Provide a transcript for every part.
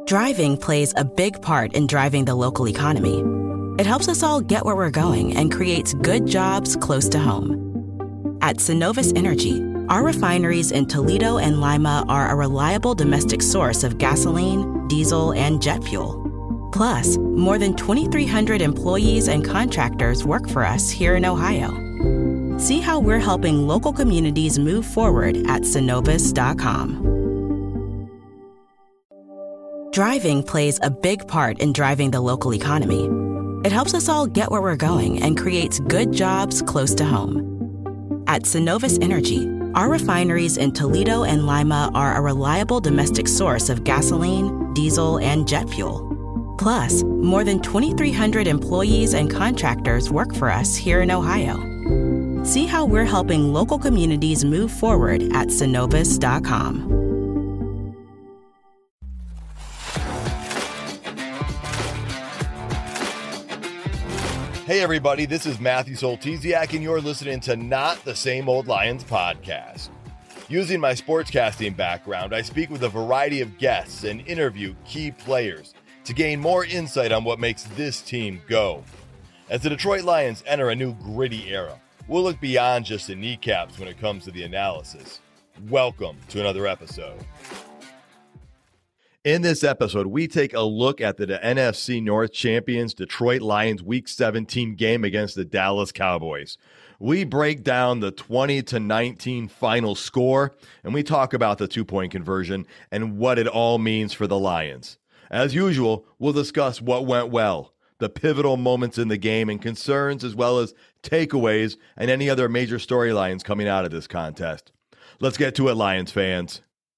Driving plays a big part in driving the local economy. It helps us all get where we're going and creates good jobs close to home. At Synovus Energy, our refineries in Toledo and Lima are a reliable domestic source of gasoline, diesel, and jet fuel. Plus, more than 2,300 employees and contractors work for us here in Ohio. See how we're helping local communities move forward at Synovus.com. Driving plays a big part in driving the local economy. It helps us all get where we're going and creates good jobs close to home. At Synovus Energy, our refineries in Toledo and Lima are a reliable domestic source of gasoline, diesel, and jet fuel. Plus, more than 2,300 employees and contractors work for us here in Ohio. See how we're helping local communities move forward at Synovus.com. Hey everybody, this is Matthew Soltesiak and you're listening to Not the Same Old Lions podcast. Using my sportscasting background, I speak with a variety of guests and interview key players to gain more insight on what makes this team go. As the Detroit Lions enter a new gritty era, we'll look beyond just the kneecaps when it comes to the analysis. Welcome to another episode. In this episode, we take a look at the NFC North champions Detroit Lions Week 17 game against the Dallas Cowboys. We break down the 20-19 final score, and we talk about the two-point conversion and what it all means for the Lions. As usual, we'll discuss what went well, the pivotal moments in the game and concerns, as well as takeaways and any other major storylines coming out of this contest. Let's get to it, Lions fans.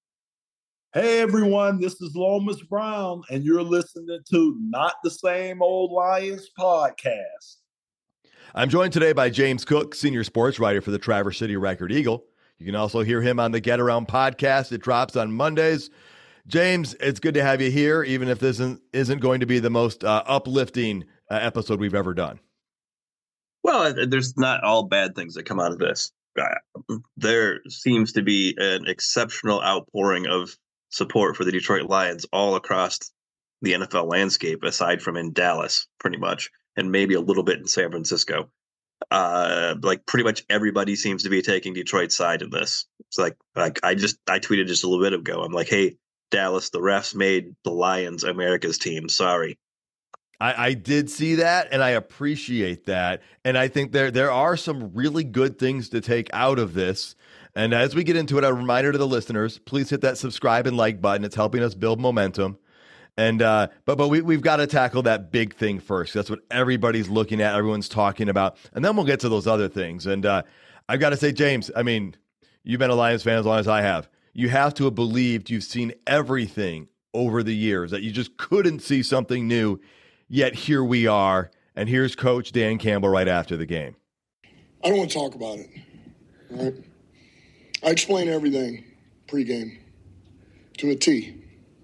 Hey everyone, this is Lomas Brown, and you're listening to Not the Same Old Lions podcast. I'm joined today by James Cook, senior sports writer for the Traverse City Record Eagle. You can also hear him on the Get Around podcast. It drops on Mondays. James, it's good to have you here, even if this isn't going to be the most uplifting episode we've ever done. Well, there's not all bad things that come out of this. There seems to be an exceptional outpouring of support for the Detroit Lions all across the NFL landscape, aside from in Dallas, pretty much, and maybe a little bit in San Francisco. Like pretty much everybody seems to be taking Detroit's side in this. It's like I tweeted just a little bit ago. I'm like, hey, Dallas, the refs made the Lions America's team. Sorry. I did see that, and I appreciate that. And I think there are some really good things to take out of this. And as we get into it, a reminder to the listeners, please hit that subscribe and like button. It's helping us build momentum. And but we've got to tackle that big thing first. That's what everybody's looking at, everyone's talking about. And then we'll get to those other things. And I've got to say, James, I mean, you've been a Lions fan as long as I have. You have to have believed you've seen everything over the years, that you just couldn't see something new. Yet here we are, and here's Coach Dan Campbell right after the game. I don't want to talk about it. All right? I explain everything pregame to a T.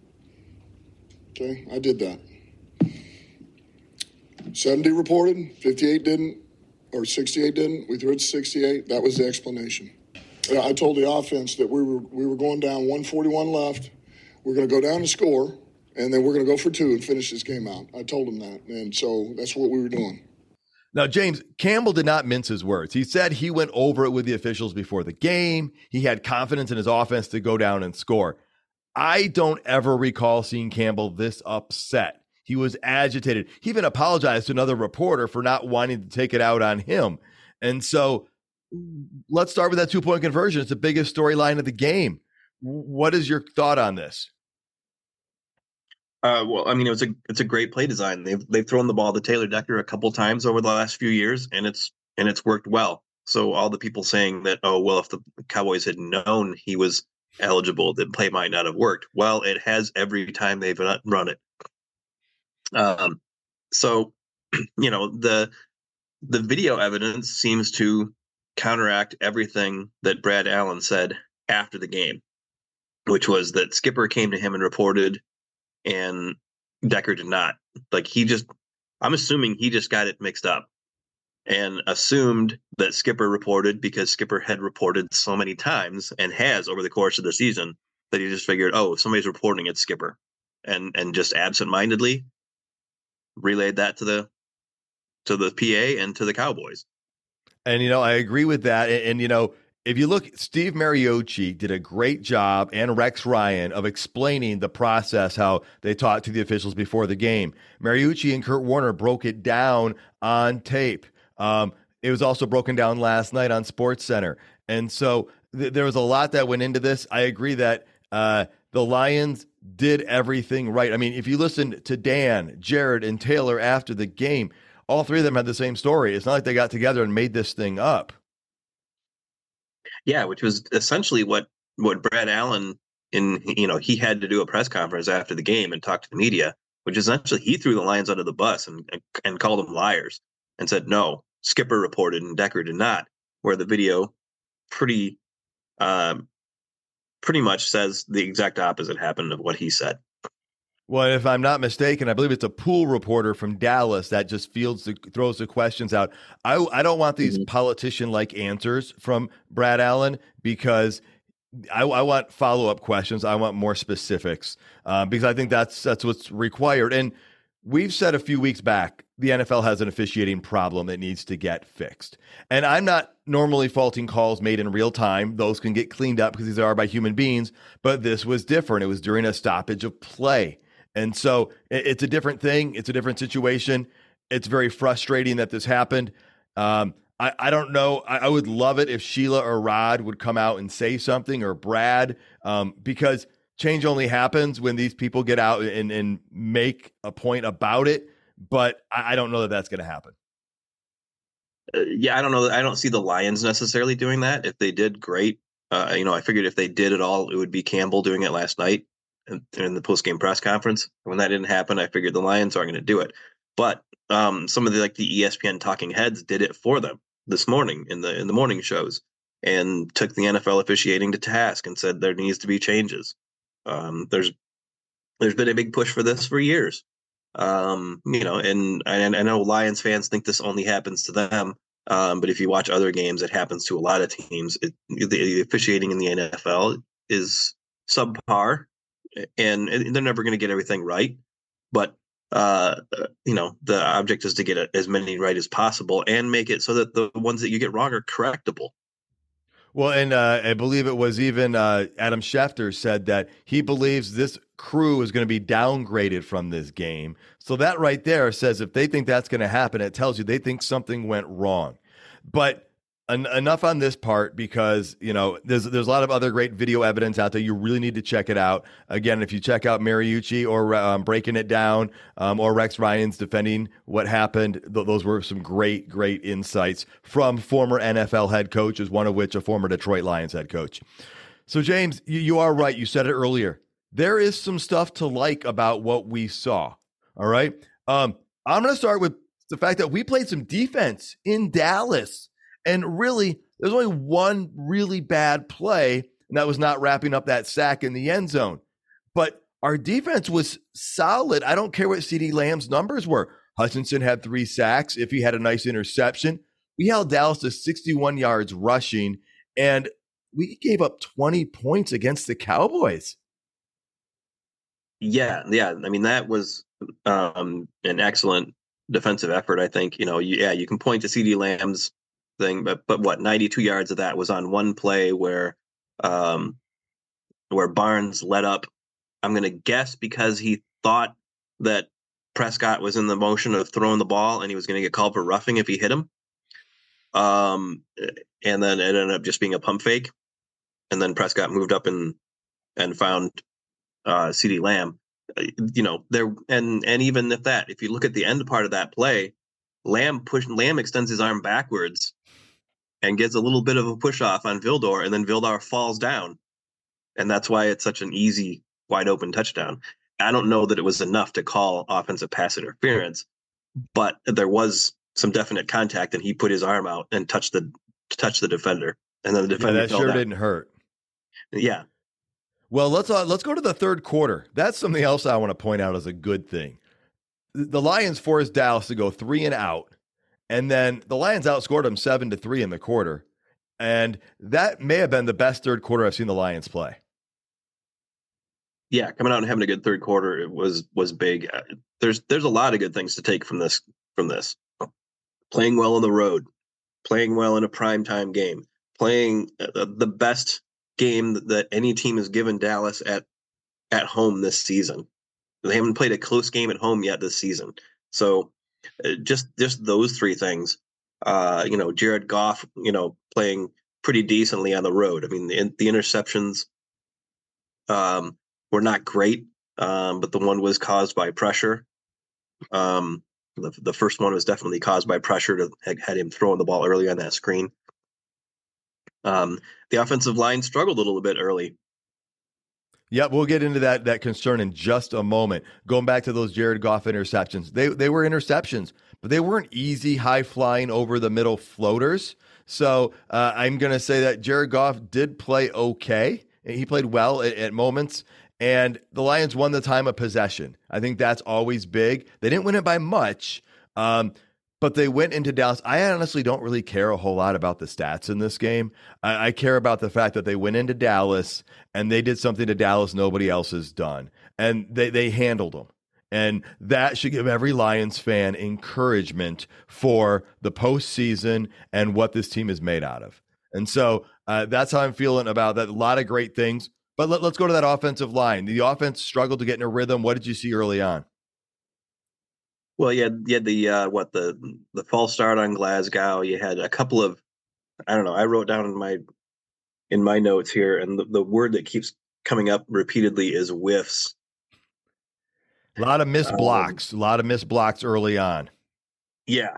Okay, I did that. 70 reported, 58 didn't, or 68 didn't. We threw it to 68. That was the explanation. I told the offense that we were going down 141 left. We're going to go down and score, and then we're going to go for two and finish this game out. I told him that, and so that's what we were doing. Now, James, Campbell did not mince his words. He said he went over it with the officials before the game. He had confidence in his offense to go down and score. I don't ever recall seeing Campbell this upset. He was agitated. He even apologized to another reporter for not wanting to take it out on him. And so let's start with that two-point conversion. It's the biggest storyline of the game. What is your thought on this? Well, I mean, it's a great play design. They've thrown the ball to Taylor Decker a couple times over the last few years, and it's worked well. So all the people saying that, oh, well, if the Cowboys had known he was eligible, the play might not have worked. Well, it has every time they've run it. So, the video evidence seems to counteract everything that Brad Allen said after the game, which was that Skipper came to him and reported, and Decker did not. I'm assuming he just got it mixed up and assumed that Skipper reported because Skipper had reported so many times and has over the course of the season that he just figured, oh, if somebody's reporting, it's Skipper. and just absentmindedly relayed that to the PA and to the Cowboys. And, I agree with that. And, if you look, Steve Mariucci did a great job, and Rex Ryan, of explaining the process, how they talked to the officials before the game. Mariucci and Kurt Warner broke it down on tape. It was also broken down last night on SportsCenter. And so there was a lot that went into this. I agree that the Lions did everything right. I mean, if you listen to Dan, Jared, and Taylor after the game, all three of them had the same story. It's not like they got together and made this thing up. Yeah, which was essentially what Brad Allen, he had to do a press conference after the game and talk to the media, which essentially he threw the Lions under the bus and called them liars and said, no, Skipper reported and Decker did not, where the video pretty much says the exact opposite happened of what he said. Well, if I'm not mistaken, I believe it's a pool reporter from Dallas that just throws the questions out. I don't want these politician-like answers from Brad Allen, because I want follow-up questions. I want more specifics, because I think that's what's required. And we've said a few weeks back, the NFL has an officiating problem that needs to get fixed. And I'm not normally faulting calls made in real time. Those can get cleaned up because these are by human beings. But this was different. It was during a stoppage of play. And so it's a different thing. It's a different situation. It's very frustrating that this happened. I don't know. I would love it if Sheila or Rod would come out and say something, or Brad, because change only happens when these people get out and make a point about it. But I don't know that that's going to happen. Yeah, I don't know. I don't see the Lions necessarily doing that. If they did, great. I figured if they did it all, it would be Campbell doing it last night in the post-game press conference. When that didn't happen, I figured the Lions aren't going to do it. But some of the ESPN talking heads did it for them this morning in the morning shows, and took the NFL officiating to task and said there needs to be changes. There's been a big push for this for years. And I know Lions fans think this only happens to them. But if you watch other games, it happens to a lot of teams. The officiating in the NFL is subpar, and they're never going to get everything right. But the object is to get as many right as possible and make it so that the ones that you get wrong are correctable. Well, and I believe it was even Adam Schefter said that he believes this crew is going to be downgraded from this game. So that right there says if they think that's going to happen, it tells you they think something went wrong. But enough on this part, because there's a lot of other great video evidence out there. You really need to check it out. Again, if you check out Mariucci or Breaking It Down, or Rex Ryan's defending what happened, those were some great insights from former NFL head coaches, one of which a former Detroit Lions head coach. So James, you are right. You said it earlier. There is some stuff to like about what we saw. All right. I'm going to start with the fact that we played some defense in Dallas. And really, there's only one really bad play, and that was not wrapping up that sack in the end zone. But our defense was solid. I don't care what CeeDee Lamb's numbers were. Hutchinson had 3 sacks. If he had a nice interception, we held Dallas to 61 yards rushing, and we gave up 20 points against the Cowboys. Yeah. I mean, that was an excellent defensive effort, I think. You can point to CeeDee Lamb's thing, but what, 92 yards of that was on one play where Barnes let up. I'm going to guess because he thought that Prescott was in the motion of throwing the ball and he was going to get called for roughing if he hit him. And then it ended up just being a pump fake. And then Prescott moved up and found CeeDee Lamb. And even if you look at the end part of that play, Lamb extends his arm backwards and gets a little bit of a push off on Vildor, and then Vildor falls down. And that's why it's such an easy, wide open touchdown. I don't know that it was enough to call offensive pass interference, but there was some definite contact, and he put his arm out and touched the defender. And then the defender that sure didn't hurt. Yeah. Well, let's go to the third quarter. That's something else I want to point out as a good thing. The Lions forced Dallas to go 3 and out, and then the Lions outscored them 7-3 in the quarter. And that may have been the best third quarter I've seen the Lions play. Yeah, coming out and having a good third quarter, it was big. There's a lot of good things to take from this. Playing well on the road, playing well in a primetime game, playing the best game that any team has given Dallas at home this season. They haven't played a close game at home yet this season. So just those three things. Jared Goff, playing pretty decently on the road. I mean, the interceptions were not great, but the one was caused by pressure. The first one was definitely caused by pressure to had him throwing the ball early on that screen. The offensive line struggled a little bit early. Yeah, we'll get into that concern in just a moment. Going back to those Jared Goff interceptions, they were interceptions, but they weren't easy, high-flying, over-the-middle floaters. So I'm going to say that Jared Goff did play okay. He played well at moments, and the Lions won the time of possession. I think that's always big. They didn't win it by much, but they went into Dallas. I honestly don't really care a whole lot about the stats in this game. I care about the fact that they went into Dallas and they did something to Dallas nobody else has done. And they handled them. And that should give every Lions fan encouragement for the postseason and what this team is made out of. And so that's how I'm feeling about that. A lot of great things. But let's go to that offensive line. The offense struggled to get in a rhythm. What did you see early on? Well, you had the false start on Glasgow. You had a couple of, I don't know, I wrote down in my notes here, and the word that keeps coming up repeatedly is whiffs. A lot of missed blocks. A lot of missed blocks early on. Yeah.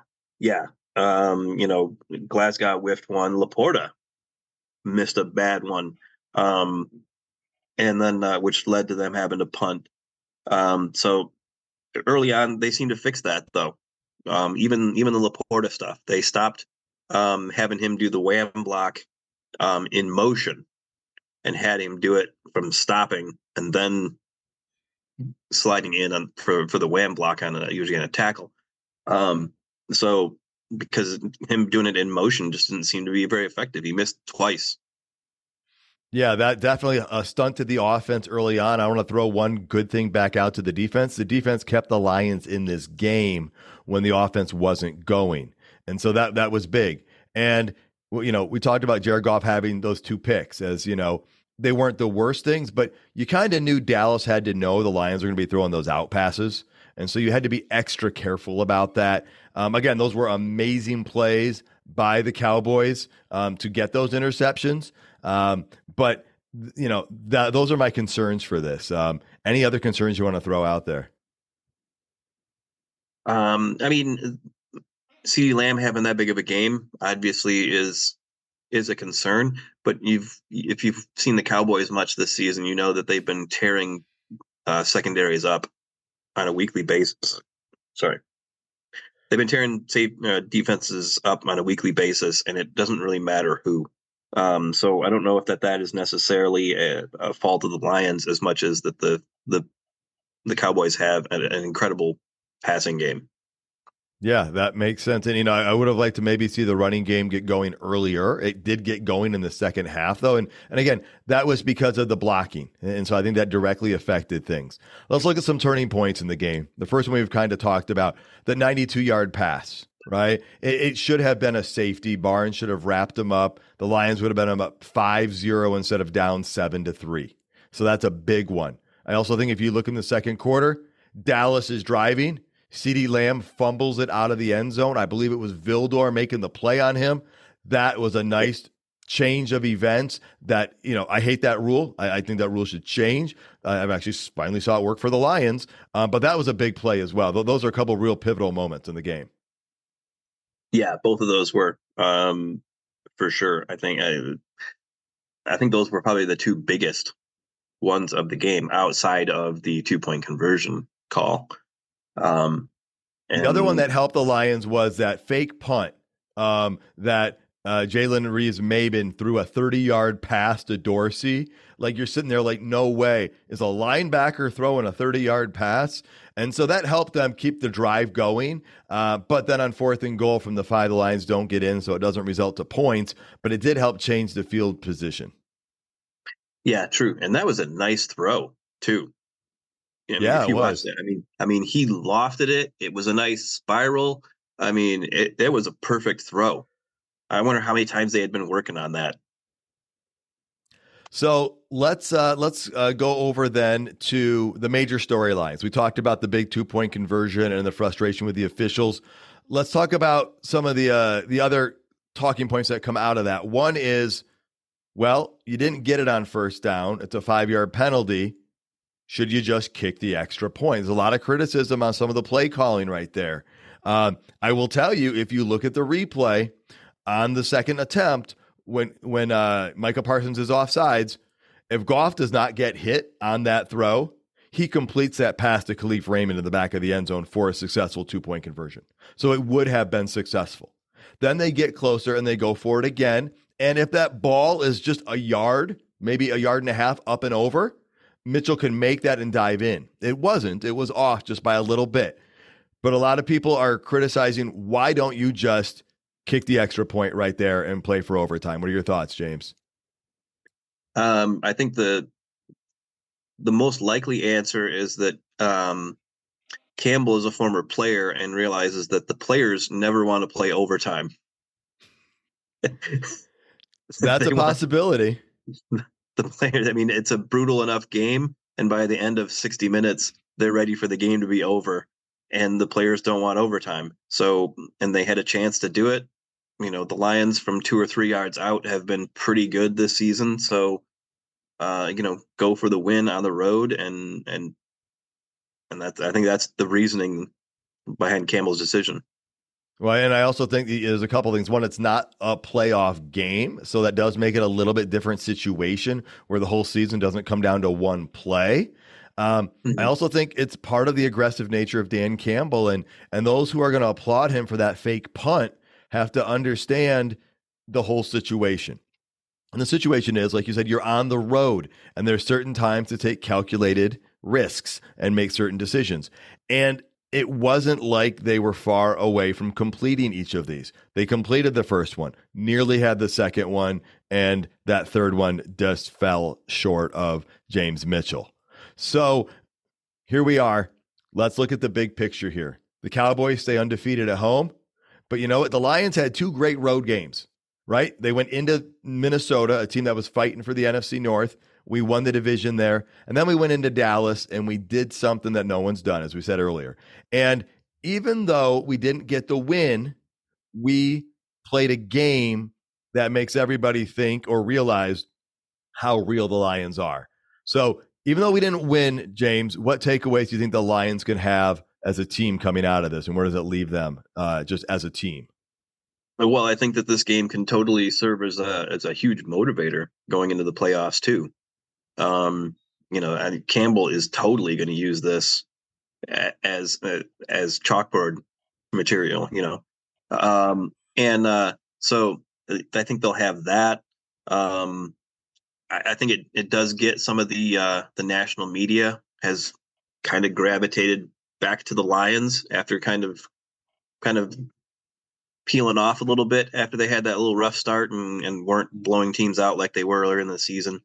Glasgow whiffed one. Laporta missed a bad one, and then which led to them having to punt. So early on, they seemed to fix that, though. Even the Laporta stuff, they stopped having him do the wham block in motion and had him do it from stopping and then sliding in for the wham block usually on a tackle. So because him doing it in motion just didn't seem to be very effective. He missed twice. Yeah, that definitely stunted the offense early on. I want to throw one good thing back out to the defense. The defense kept the Lions in this game when the offense wasn't going. And so that was big. And, we talked about Jared Goff having those two picks as, they weren't the worst things, but you kind of knew Dallas had to know the Lions were going to be throwing those out passes. And so you had to be extra careful about that. Again, those were amazing plays by the Cowboys to get those interceptions. But those are my concerns for this. Any other concerns you want to throw out there? I mean, CeeDee Lamb having that big of a game obviously is a concern, but if you've seen the Cowboys much this season, you know that they've been tearing secondaries up on a weekly basis. Sorry. They've been tearing defenses up on a weekly basis, and it doesn't really matter who. So I don't know if that is necessarily a fault of the Lions as much as that the Cowboys have an incredible passing game. Yeah, that makes sense. And, I would have liked to maybe see the running game get going earlier. It did get going in the second half, though. And again, that was because of the blocking. And so I think that directly affected things. Let's look at some turning points in the game. The first one we've kind of talked about, the 92-yard pass, right? It should have been a safety. Barnes should have wrapped him up. The Lions would have been up 5-0 instead of down 7-3. So that's a big one. I also think if you look in the second quarter, Dallas is driving. CeeDee Lamb fumbles it out of the end zone. I believe it was Vildor making the play on him. That was a nice change of events that, I hate that rule. I think that rule should change. I've actually finally saw it work for the Lions, but that was a big play as well. Those are a couple of real pivotal moments in the game. Yeah, both of those were for sure. I think those were probably the two biggest ones of the game outside of the 2-point conversion call. And the other one that helped the Lions was that fake punt that Jalen Reeves-Maybin threw a 30-yard pass to Dorsey. Like, you're sitting there like, no way. Is a linebacker throwing a 30-yard pass? And so that helped them keep the drive going. But then on 4th and goal from the 5, the Lions don't get in, so it doesn't result to points. But it did help change the field position. Yeah, true. And that was a nice throw too. I mean, Yeah, if it you was. watched it, I mean, he lofted it. It was a nice spiral. I mean, it was a perfect throw. I wonder how many times they had been working on that. So let's go over then to the major storylines. We talked about the big 2-point conversion and the frustration with the officials. Let's talk about some of the other talking points that come out of that. One is, well, you didn't get it on first down. It's a 5-yard penalty. Should you just kick the extra point? There's a lot of criticism on some of the play calling right there. I will tell you, if you look at the replay on the second attempt, when Micah Parsons is offsides, if Goff does not get hit on that throw, he completes that pass to Khalif Raymond in the back of the end zone for a successful 2-point conversion. So it would have been successful. Then they get closer and they go for it again. And if that ball is just a yard, maybe a yard and a half up and over, Mitchell can make that and dive in. It wasn't. It was off just by a little bit. But a lot of people are criticizing, why don't you just kick the extra point right there and play for overtime? What are your thoughts, James? I think the most likely answer is that Campbell is a former player and realizes that the players never want to play overtime. That's a possibility. The players, I mean, it's a brutal enough game, and by the end of 60 minutes, they're ready for the game to be over, and the players don't want overtime. So, and they had a chance to do it. You know, the Lions from 2 or 3 yards out have been pretty good this season. So, go for the win on the road, and that's, I think that's the reasoning behind Campbell's decision. Well, and I also think there's a couple things. One, it's not a playoff game, so that does make it a little bit different situation where the whole season doesn't come down to one play. I also think it's part of the aggressive nature of Dan Campbell, and those who are going to applaud him for that fake punt have to understand the whole situation. And the situation is, like you said, you're on the road, and there's certain times to take calculated risks and make certain decisions. And it wasn't like they were far away from completing each of these. They completed the first one, nearly had the second one, and that third one just fell short of James Mitchell. So here we are. Let's look at the big picture here. The Cowboys stay undefeated at home, but you know what? The Lions had 2 great road games, right? They went into Minnesota, a team that was fighting for the NFC North. We won the division there. And then we went into Dallas and we did something that no one's done, as we said earlier. And even though we didn't get the win, we played a game that makes everybody think or realize how real the Lions are. So even though we didn't win, James, what takeaways do you think the Lions can have as a team coming out of this? And where does it leave them just as a team? Well, I think that this game can totally serve as a huge motivator going into the playoffs too. And Campbell is totally going to use this as chalkboard material, so I think they'll have that. I think it does get some of the national media has kind of gravitated back to the Lions after kind of peeling off a little bit after they had that little rough start and weren't blowing teams out like they were earlier in the season.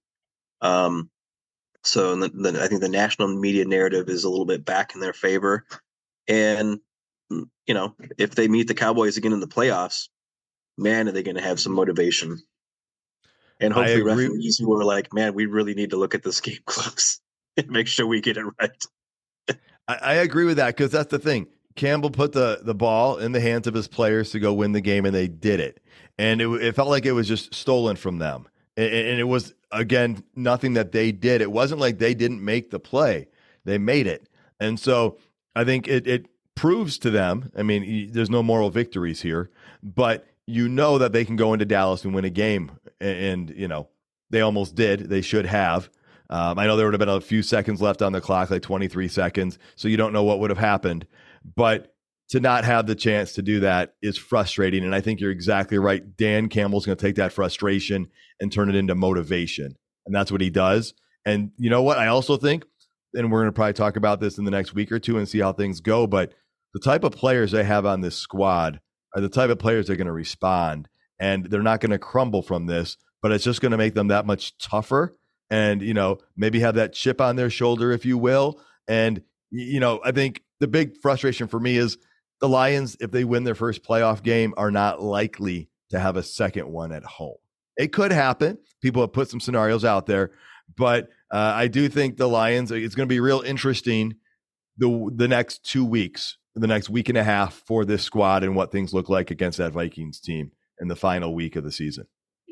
So then I think the national media narrative is a little bit back in their favor. And, if they meet the Cowboys again in the playoffs, man, are they going to have some motivation. And hopefully referees who are like, man, we really need to look at this game close and make sure we get it right. I agree with that, because that's the thing. Campbell put the ball in the hands of his players to go win the game, and they did it. And it felt like it was just stolen from them. And it was, again, nothing that they did. It wasn't like they didn't make the play. They made it. And so I think it proves to them, I mean, there's no moral victories here, but you know that they can go into Dallas and win a game. And they almost did. They should have. I know there would have been a few seconds left on the clock, like 23 seconds. So you don't know what would have happened. But to not have the chance to do that is frustrating. And I think you're exactly right. Dan Campbell's going to take that frustration and turn it into motivation. And that's what he does. And you know what? I also think, and we're going to probably talk about this in the next week or two and see how things go, but the type of players they have on this squad are the type of players that are going to respond. And they're not going to crumble from this, but it's just going to make them that much tougher and, maybe have that chip on their shoulder, if you will. And, I think the big frustration for me is the Lions, if they win their first playoff game, are not likely to have a second one at home. It could happen. People have put some scenarios out there, but I do think the Lions, it's going to be real interesting the next 2 weeks, the next week and a half for this squad and what things look like against that Vikings team in the final week of the season.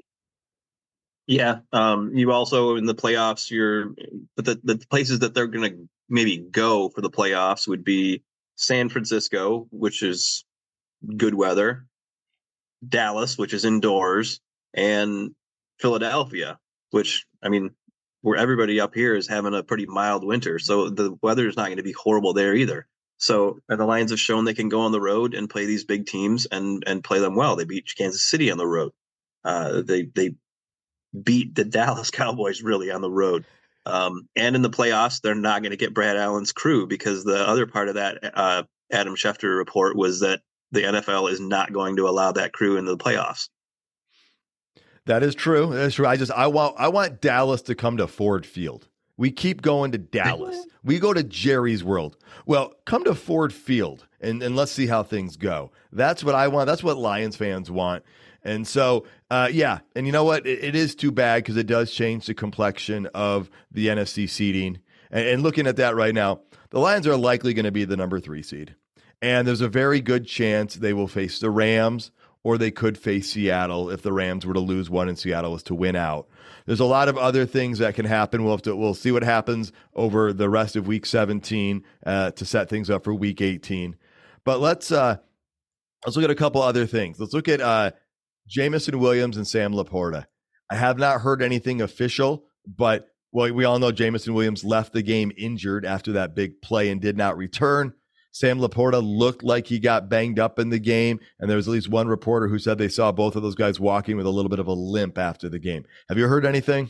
Yeah. You also in the playoffs, but the places that they're going to maybe go for the playoffs would be San Francisco, which is good weather, Dallas, which is indoors, and Philadelphia, which, where everybody up here is having a pretty mild winter. So the weather is not going to be horrible there either. So the Lions have shown they can go on the road and play these big teams and play them well. They beat Kansas City on the road. They beat the Dallas Cowboys really on the road. And in the playoffs, they're not going to get Brad Allen's crew, because the other part of that Adam Schefter report was that the NFL is not going to allow that crew into the playoffs. That is true. That is true. I want Dallas to come to Ford Field. We keep going to Dallas. We go to Jerry's World. Well, come to Ford Field and let's see how things go. That's what I want. That's what Lions fans want. And so, yeah. And you know what? It is too bad, because it does change the complexion of the NFC seeding. And looking at that right now, the Lions are likely going to be the number 3 seed. And there's a very good chance they will face the Rams, or they could face Seattle if the Rams were to lose one and Seattle was to win out. There's a lot of other things that can happen. We'll see what happens over the rest of Week 17 to set things up for Week 18. But let's look at a couple other things. Let's look at Jameson Williams and Sam Laporta. I have not heard anything official, but we all know Jameson Williams left the game injured after that big play and did not return. Sam Laporta looked like he got banged up in the game, and there was at least one reporter who said they saw both of those guys walking with a little bit of a limp after the game. Have you heard anything?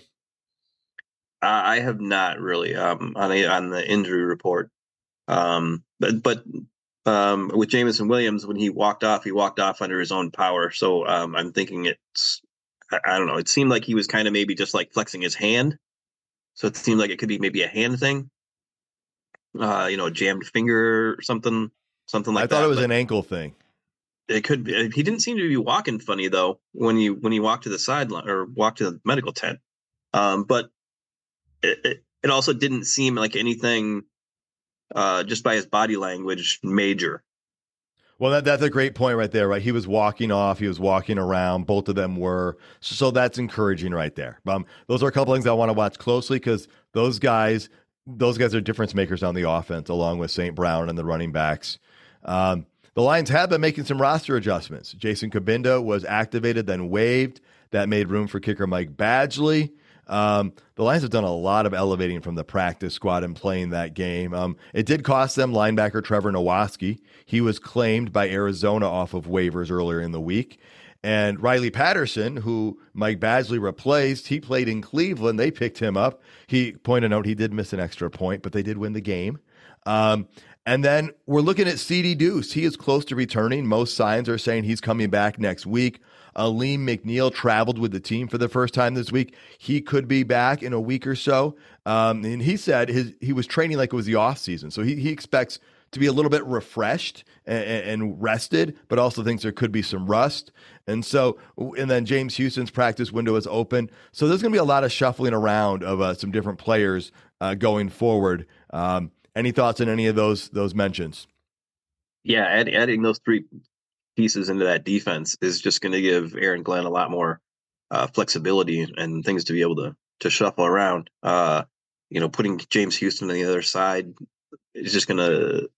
I have not really on the injury report. But with Jameson Williams, when he walked off under his own power. So I'm thinking I don't know. It seemed like he was kind of maybe just like flexing his hand. So it seemed like it could be maybe a hand thing. A jammed finger or something like that. I thought it was an ankle thing. It could be. He didn't seem to be walking funny though when he walked to the sideline or walked to the medical tent. But it also didn't seem like anything just by his body language major. Well, that's a great point right there, right? He was walking off. He was walking around. Both of them were. So that's encouraging right there. Those are a couple things I want to watch closely, because those guys are difference makers on the offense, along with St. Brown and the running backs. The Lions have been making some roster adjustments. Jason Cabinda was activated, then waived. That made room for kicker Mike Badgley. The Lions have done a lot of elevating from the practice squad and playing that game. It did cost them linebacker Trevor Nowatzki. He was claimed by Arizona off of waivers earlier in the week. And Riley Patterson, who Mike Badgley replaced, he played in Cleveland. They picked him up. He pointed out he did miss an extra point, but they did win the game. And then we're looking at CD Deuce. He is close to returning. Most signs are saying he's coming back next week. Aleem McNeil traveled with the team for the first time this week. He could be back in a week or so. And he said he was training like it was the off season. So he expects to be a little bit refreshed and rested, but also thinks there could be some rust. And then James Houston's practice window is open. So there's going to be a lot of shuffling around of some different players going forward. Any thoughts on any of those mentions? Yeah, adding those 3 pieces into that defense is just going to give Aaron Glenn a lot more flexibility and things to be able to shuffle around. Putting James Houston on the other side is just going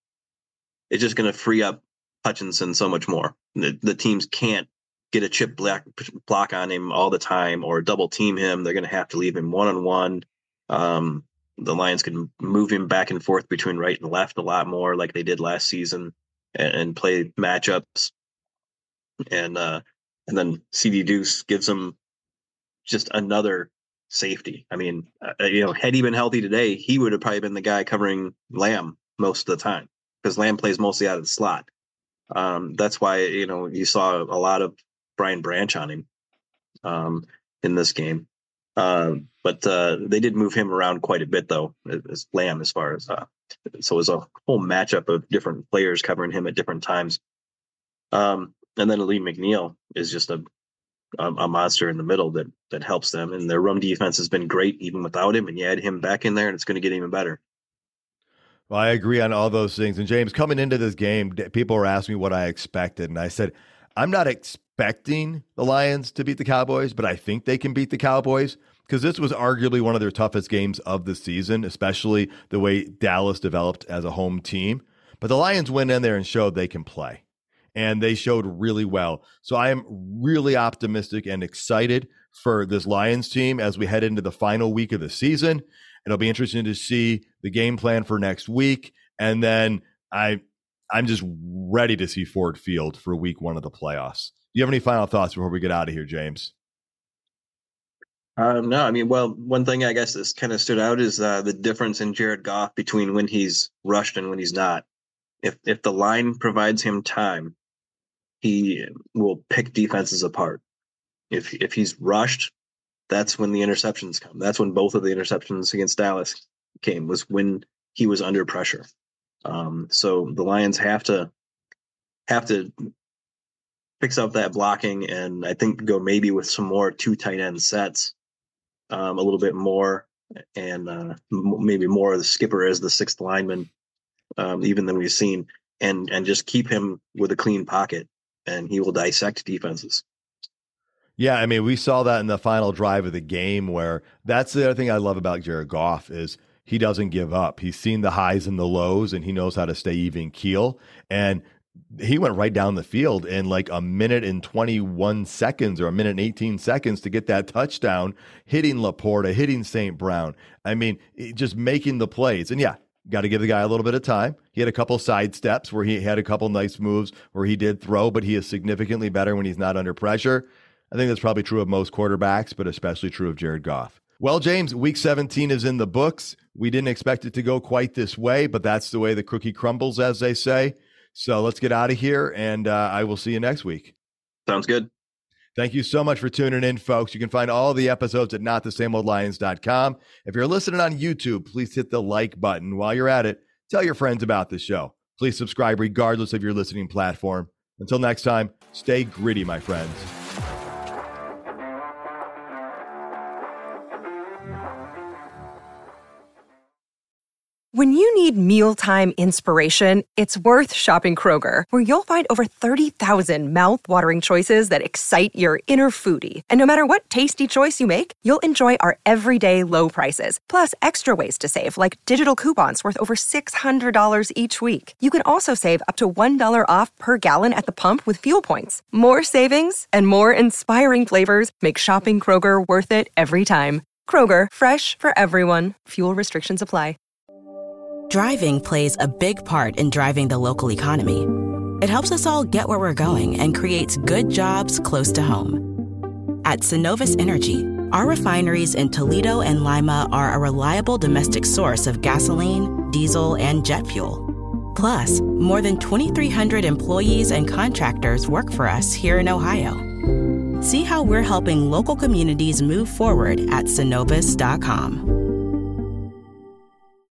to free up Hutchinson so much more. The teams can't get a chip block on him all the time or double team him. They're going to have to leave him one-on-one. The Lions can move him back and forth between right and left a lot more like they did last season and play matchups. And then CD Deuce gives him just another safety. I mean, had he been healthy today, he would have probably been the guy covering Lamb most of the time, because Lamb plays mostly out of the slot. That's why, you saw a lot of Brian Branch on him in this game. But they did move him around quite a bit, though, as Lamb, as far as so it was a whole matchup of different players covering him at different times. And then Lee McNeil is just a monster in the middle that helps them. And their run defense has been great even without him. And you add him back in there, and it's going to get even better. Well, I agree on all those things. And James, coming into this game, people were asking me what I expected. And I said, I'm not expecting the Lions to beat the Cowboys, but I think they can beat the Cowboys because this was arguably one of their toughest games of the season, especially the way Dallas developed as a home team. But the Lions went in there and showed they can play, and they showed really well. So I am really optimistic and excited for this Lions team as we head into the final week of the season. It'll be interesting to see the game plan for next week. And then I'm just ready to see Ford Field for week 1 of the playoffs. Do you have any final thoughts before we get out of here, James? No, I mean, well, one thing I guess that's kind of stood out is the difference in Jared Goff between when he's rushed and when he's not. If the line provides him time, he will pick defenses apart. If he's rushed, that's when the interceptions come. That's when both of the interceptions against Dallas came, was when he was under pressure. So the Lions have to fix up that blocking, and I think go maybe with some more 2 tight end sets, a little bit more, and maybe more of the skipper as the 6th lineman, even than we've seen, and just keep him with a clean pocket, and he will dissect defenses. Yeah, I mean, we saw that in the final drive of the game, where that's the other thing I love about Jared Goff is he doesn't give up. He's seen the highs and the lows, and he knows how to stay even keel. And he went right down the field in like a minute and 21 seconds or a minute and 18 seconds to get that touchdown, hitting Laporta, hitting St. Brown. I mean, just making the plays. And yeah, got to give the guy a little bit of time. He had a couple side steps where he had a couple nice moves where he did throw, but he is significantly better when he's not under pressure. I think that's probably true of most quarterbacks, but especially true of Jared Goff. Well, James, week 17 is in the books. We didn't expect it to go quite this way, but that's the way the cookie crumbles, as they say. So let's get out of here, and I will see you next week. Sounds good. Thank you so much for tuning in, folks. You can find all the episodes at notthesameoldlions.com. If you're listening on YouTube, please hit the like button. While you're at it, tell your friends about the show. Please subscribe regardless of your listening platform. Until next time, stay gritty, my friends. When you need mealtime inspiration, it's worth shopping Kroger, where you'll find over 30,000 mouth-watering choices that excite your inner foodie. And no matter what tasty choice you make, you'll enjoy our everyday low prices, plus extra ways to save, like digital coupons worth over $600 each week. You can also save up to $1 off per gallon at the pump with fuel points. More savings and more inspiring flavors make shopping Kroger worth it every time. Kroger, fresh for everyone. Fuel restrictions apply. Driving plays a big part in driving the local economy. It helps us all get where we're going and creates good jobs close to home. At Synovus Energy, our refineries in Toledo and Lima are a reliable domestic source of gasoline, diesel, and jet fuel. Plus, more than 2,300 employees and contractors work for us here in Ohio. See how we're helping local communities move forward at Synovus.com.